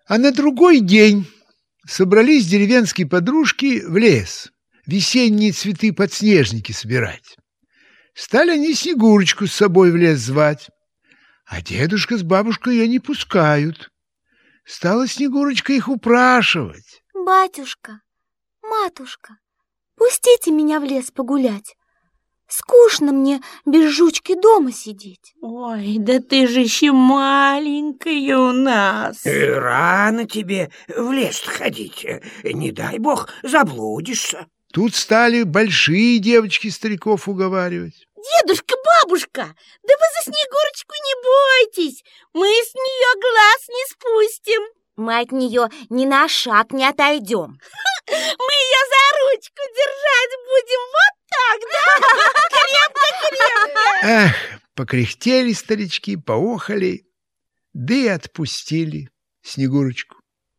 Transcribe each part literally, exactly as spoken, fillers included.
А на другой день собрались деревенские подружки в лес весенние цветы-подснежники собирать. Стали они Снегурочку с собой в лес звать, а дедушка с бабушкой ее не пускают. Стала Снегурочка их упрашивать. Батюшка, матушка, пустите меня в лес погулять. Скучно мне без жучки дома сидеть. Ой, да ты же еще маленькая у нас. И рано тебе в лес ходить. Не дай бог заблудишься. Тут стали большие девочки стариков уговаривать. Дедушка, бабушка, да вы за Снегурочку не бойтесь. Мы с нее глаз не спустим. Мы от нее ни на шаг не отойдем. Мы ее за ручку держать будем вот так, да? Крепко-крепко. Эх, покряхтели старички, поохали, да и отпустили Снегурочку.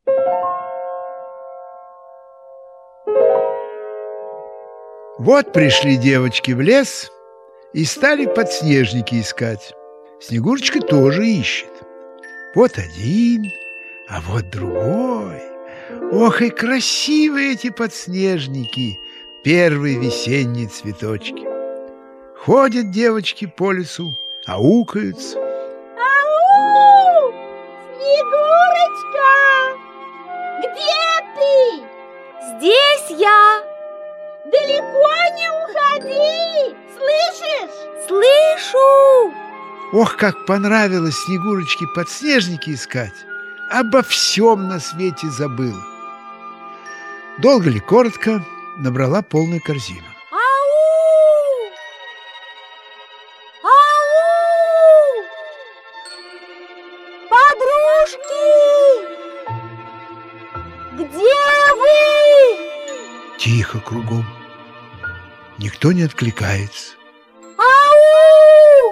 Вот пришли девочки в лес и стали подснежники искать. Снегурочка тоже ищет. Вот один, а вот другой. Ох, и красивые эти подснежники, первые весенние цветочки. Ходят девочки по лесу, аукаются. Ау! Снегурочка! Где ты? Здесь я. Далеко не уходи! Слышишь? Слышу! Ох, как понравилось Снегурочке подснежники искать. Обо всем на свете забыла. Долго ли, коротко, набрала полную корзину. Ау! Ау! Подружки! Где вы? Тихо кругом. Никто не откликается. Ау!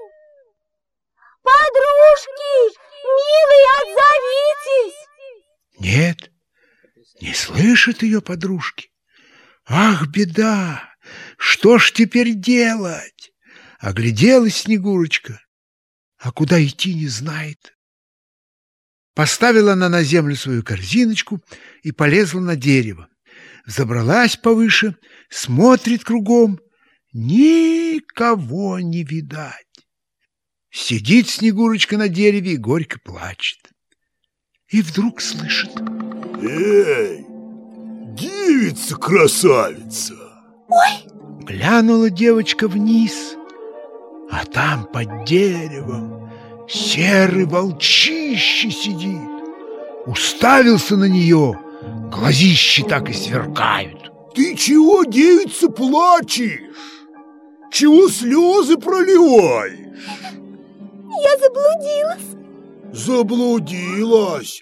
Подружки, милые, отзовитесь! Нет, не слышат ее подружки. Ах, беда! Что ж теперь делать? Огляделась Снегурочка, а куда идти не знает. Поставила она на землю свою корзиночку и полезла на дерево. Забралась повыше, смотрит кругом, никого не видать. Сидит Снегурочка на дереве и горько плачет. И вдруг слышит: «Эй, девица-красавица!» Ой! Глянула девочка вниз, а там под деревом серый волчище сидит. Уставился на нее, глазищи так и сверкают. «Ты чего, девица, плачешь? Чего слезы проливаешь?» Я заблудилась. Заблудилась?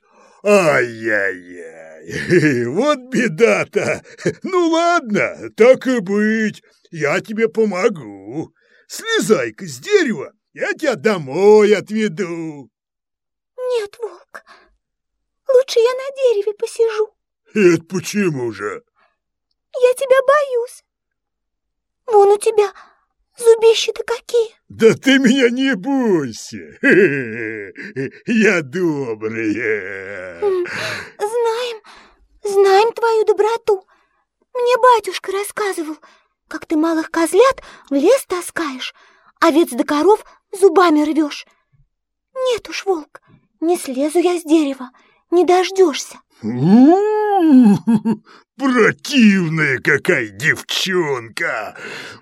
Ай-яй-яй, вот беда-то. Ну ладно, так и быть, я тебе помогу. Слезай-ка с дерева, я тебя домой отведу. Нет, волк, лучше я на дереве посижу. Это почему же? Я тебя боюсь. Вон у тебя зубища-то какие. Да ты меня не бойся, я добрый. Знаем, знаем твою доброту. Мне батюшка рассказывал, как ты малых козлят в лес таскаешь, овец да коров зубами рвешь. Нет уж, волк, не слезу я с дерева, не дождешься. У-у-у, противная какая девчонка!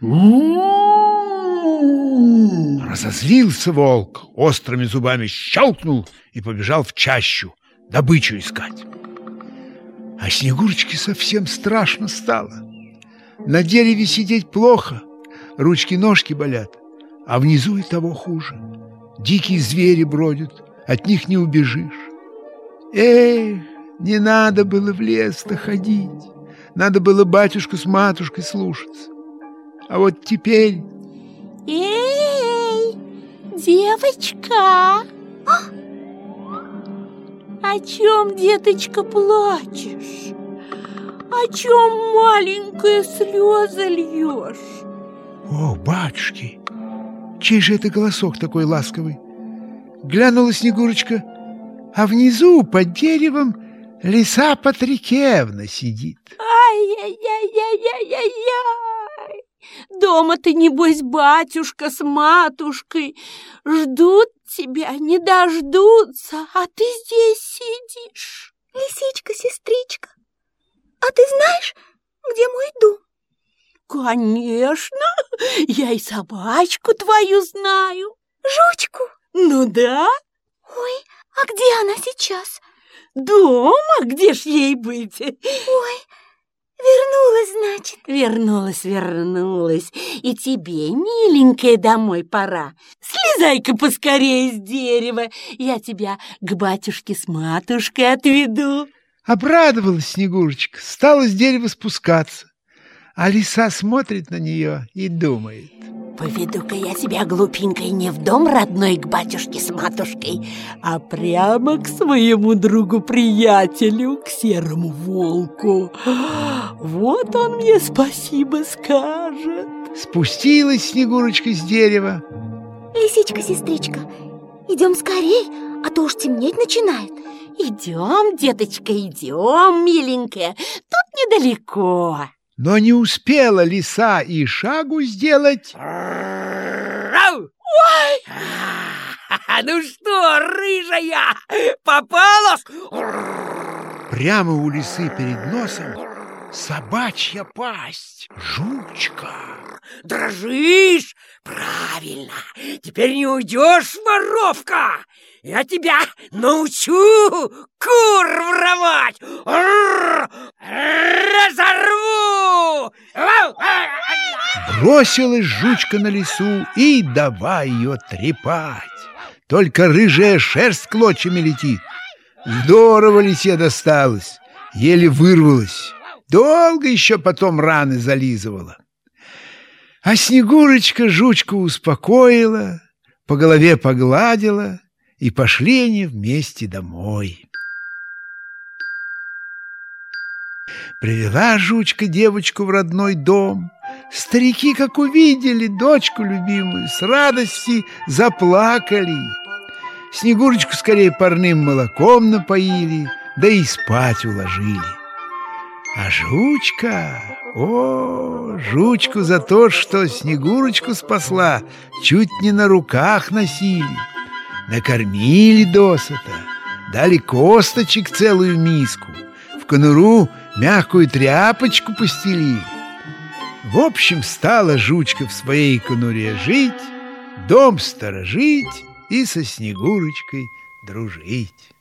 У-у-у. Разозлился волк, острыми зубами щелкнул и побежал в чащу добычу искать. А Снегурочке совсем страшно стало. На дереве сидеть плохо, ручки-ножки болят, а внизу и того хуже. Дикие звери бродят, от них не убежишь. Эх, не надо было в лес-то ходить, надо было батюшку с матушкой слушаться. А вот теперь... Эй, девочка! О чем, деточка, плачешь? О чем, маленькая, слезы льешь? О, батюшки, чей же это голосок такой ласковый? Глянула Снегурочка, А внизу под деревом лиса Патрикевна сидит. Ай-яй-яй-яй-яй-яй! Дома-то, небось, батюшка с матушкой ждут тебя, не дождутся, а ты здесь сидишь. Лисичка-сестричка, а ты знаешь, где мой дом? Конечно, я и собачку твою знаю. Жучку? Ну да. Ой, а где она сейчас? Дома? Где ж ей быть? Ой, вернулась, значит. Вернулась, вернулась. И тебе, миленькая, домой пора. Слезай-ка поскорее с дерева. Я тебя к батюшке с матушкой отведу. Обрадовалась Снегурочка, стала с дерева спускаться. А лиса смотрит на нее и думает: поведу-ка я тебя, глупенькой, не в дом родной к батюшке с матушкой, а прямо к своему другу-приятелю, к серому волку. Вот он мне спасибо скажет. Спустилась Снегурочка с дерева. Лисичка-сестричка, идем скорей, а то уж темнеть начинает. Идем, деточка, идем, миленькая, тут недалеко. Но не успела лиса и шагу сделать. Ой! Ну что, рыжая, попалась? Прямо у лисы перед носом собачья пасть, жучка. Дрожишь? Правильно, теперь не уйдешь, воровка. Я тебя научу кур воровать. Разорву! Бросилась жучка на лису и давай ее трепать. Только рыжая шерсть клочьями летит. Здорово лисе досталось, еле вырвалась. Долго еще потом раны зализывала. А Снегурочка жучку успокоила, по голове погладила, и пошли они вместе домой. Привела жучка девочку в родной дом. Старики, как увидели дочку любимую, с радости заплакали. Снегурочку скорее парным молоком напоили, да и спать уложили. А жучка, о, жучку за то, что Снегурочку спасла, чуть не на руках носили. Накормили досыта, дали косточек целую миску, в конуру мягкую тряпочку постелили. В общем, стала жучка в своей конуре жить, дом сторожить и со Снегурочкой дружить.